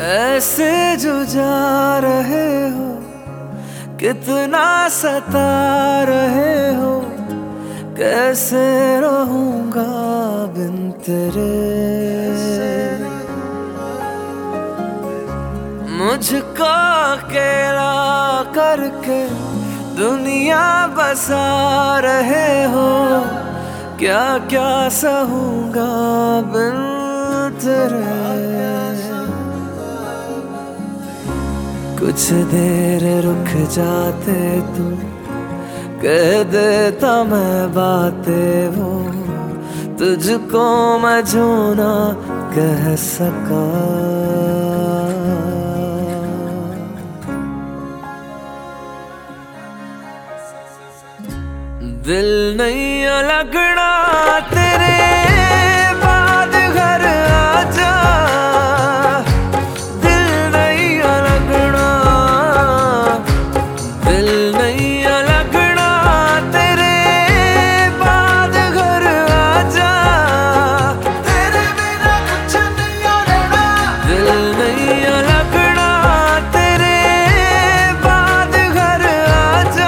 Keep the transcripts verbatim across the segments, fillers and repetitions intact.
ऐसे जो जा रहे हो, कितना सता रहे हो, कैसे रहूंगा बिन तेरे। मुझको अकेला करके दुनिया बसा रहे हो, क्या क्या सहूंगा बिन तेरे। कुछ देर रुक जाते तू, कह देता मैं बातें वो, तुझको मैं जो ना कह सका। दिल नहीं लगना तेरे बाद घर आजा, दिल नहीं लगना, दिल नहीं लगना तेरे बाद घर आजा, तेरे बिना कुछ नहीं लगना। दिल नहीं लगना तेरे बाद घर आजा,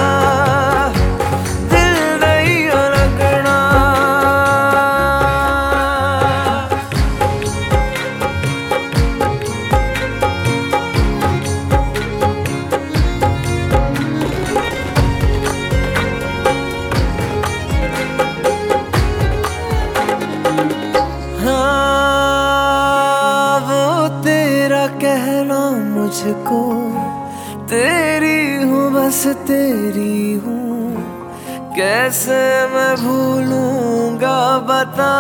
कहना मुझको तेरी हूँ, बस तेरी हूँ, कैसे मैं भूलूंगा बता।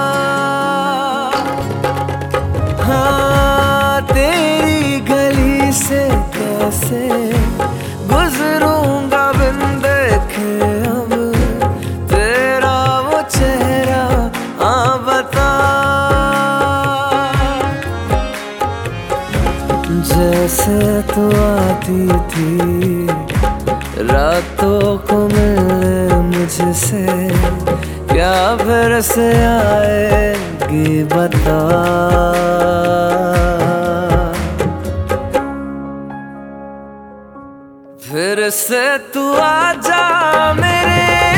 हाँ तेरी गली से कैसे गुजरूंगा बिन देखे अब तेरा वो चेहरा, हाँ बता। जैसे तू आती थी रातों को मिलने मुझसे, क्या फिर से आएगी बता। फिर से तू आजा मेरे